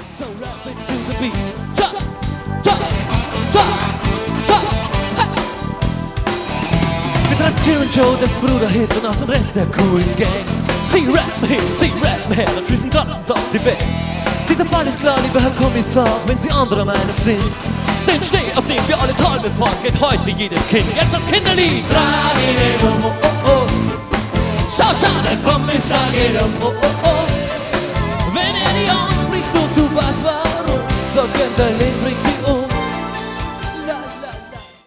So rap it to the beat. Jump, jump, jump, jump. Hey. Wir treffen Kieran Joe, dessen Bruder Hit und auch den Rest der coolen Gang. Sie rappen hin, sie rappen her und schließen Tanzens auf die Welt. Dieser Fall ist klar, lieber Herr Kommissar, wenn Sie anderer Meinung sind. Den Schnee, auf dem wir alle Talbot fahren, geht heute jedes Kind. Jetzt das Kinderlied. Oh, oh, oh. Schau, schau, der Kommissar geht oh, oh, oh. Wenn er die anspricht und du weißt warum, so gönnt dein Leben.